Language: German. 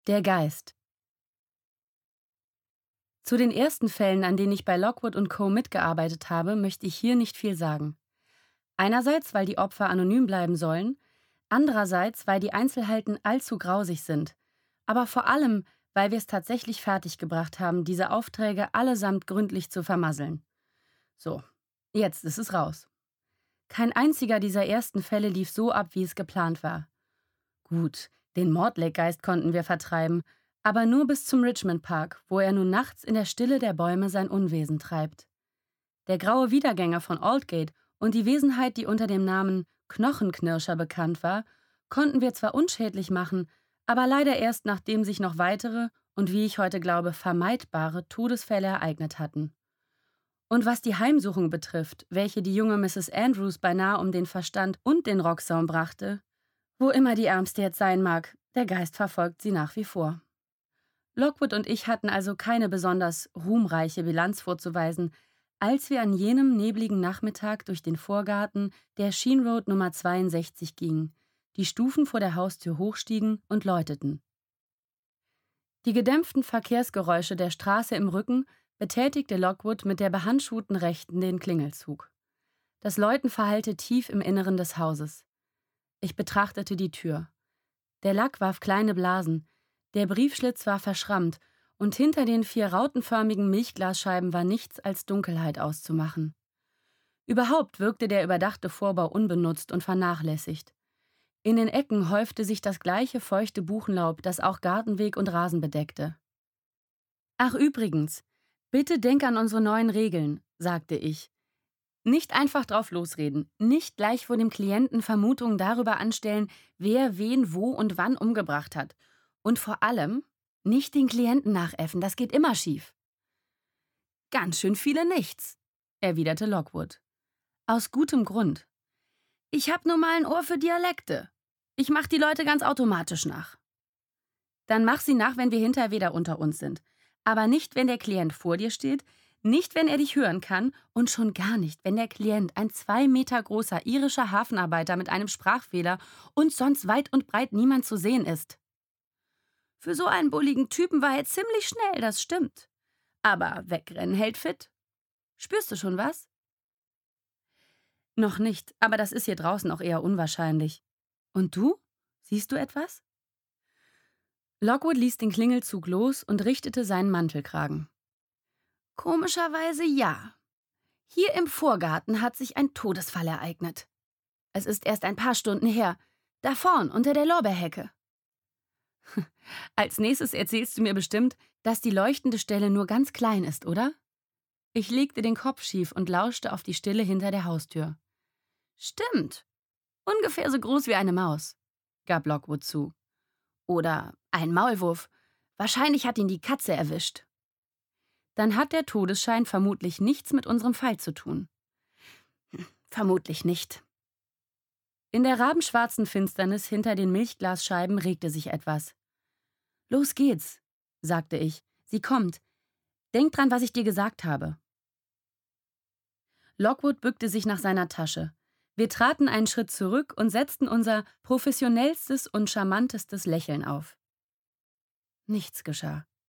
Der Geist. Zu den ersten Fällen, an denen ich bei Lockwood Co. mitgearbeitet habe, möchte ich hier nicht viel sagen. Einerseits, weil die Opfer anonym bleiben sollen, andererseits, weil die Einzelheiten allzu grausig sind, aber vor allem, weil wir es tatsächlich fertiggebracht haben, diese Aufträge allesamt gründlich zu vermasseln. So, jetzt ist es raus. Kein einziger dieser ersten Fälle lief so ab, wie es geplant war. Gut, den Mortlake-Geist konnten wir vertreiben, aber nur bis zum Richmond Park, wo er nun nachts in der Stille der Bäume sein Unwesen treibt. Der graue Wiedergänger von Aldgate und die Wesenheit, die unter dem Namen Knochenknirscher bekannt war, konnten wir zwar unschädlich machen, aber leider erst nachdem sich noch weitere und, wie ich heute glaube, vermeidbare Todesfälle ereignet hatten. Und was die Heimsuchung betrifft, welche die junge Mrs. Andrews beinahe um den Verstand und den Rocksaum brachte, wo immer die Ärmste jetzt sein mag, der Geist verfolgt sie nach wie vor. Lockwood und ich hatten also keine besonders ruhmreiche Bilanz vorzuweisen, als wir an jenem nebligen Nachmittag durch den Vorgarten der Sheen Road Nummer 62 gingen, die Stufen vor der Haustür hochstiegen und läuteten. Die gedämpften Verkehrsgeräusche der Straße im Rücken betätigte Lockwood mit der behandschuhten Rechten den Klingelzug. Das Läuten verhallte tief im Inneren des Hauses. Ich betrachtete die Tür. Der Lack warf kleine Blasen, der Briefschlitz war verschrammt und hinter den 4 rautenförmigen Milchglasscheiben war nichts als Dunkelheit auszumachen. Überhaupt wirkte der überdachte Vorbau unbenutzt und vernachlässigt. In den Ecken häufte sich das gleiche feuchte Buchenlaub, das auch Gartenweg und Rasen bedeckte. »Ach übrigens, bitte denk an unsere neuen Regeln«, sagte ich. Nicht einfach drauf losreden, nicht gleich vor dem Klienten Vermutungen darüber anstellen, wer wen wo und wann umgebracht hat. Und vor allem nicht den Klienten nachäffen, das geht immer schief. »Ganz schön viele nichts«, erwiderte Lockwood. »Aus gutem Grund. Ich hab nun mal ein Ohr für Dialekte. Ich mach die Leute ganz automatisch nach.« »Dann mach sie nach, wenn wir hinterher wieder unter uns sind. Aber nicht, wenn der Klient vor dir steht, nicht, wenn er dich hören kann und schon gar nicht, wenn der Klient ein 2 Meter großer irischer Hafenarbeiter mit einem Sprachfehler und sonst weit und breit niemand zu sehen ist.« »Für so einen bulligen Typen war er ziemlich schnell, das stimmt. Aber wegrennen hält fit. Spürst du schon was?« »Noch nicht, aber das ist hier draußen auch eher unwahrscheinlich. Und du? Siehst du etwas?« Lockwood ließ den Klingelzug los und richtete seinen Mantelkragen. »Komischerweise ja. Hier im Vorgarten hat sich ein Todesfall ereignet. Es ist erst ein paar Stunden her. Da vorn, unter der Lorbeerhecke.« »Als nächstes erzählst du mir bestimmt, dass die leuchtende Stelle nur ganz klein ist, oder?« Ich legte den Kopf schief und lauschte auf die Stille hinter der Haustür. »Stimmt. Ungefähr so groß wie eine Maus«, gab Lockwood zu. »Oder ein Maulwurf. Wahrscheinlich hat ihn die Katze erwischt.« »Dann hat der Todesschein vermutlich nichts mit unserem Fall zu tun.« »Vermutlich nicht.« In der rabenschwarzen Finsternis hinter den Milchglasscheiben regte sich etwas. »Los geht's«, sagte ich. »Sie kommt. Denk dran, was ich dir gesagt habe.« Lockwood bückte sich nach seiner Tasche. Wir traten einen Schritt zurück und setzten unser professionellstes und charmantestes Lächeln auf. Nichts geschah.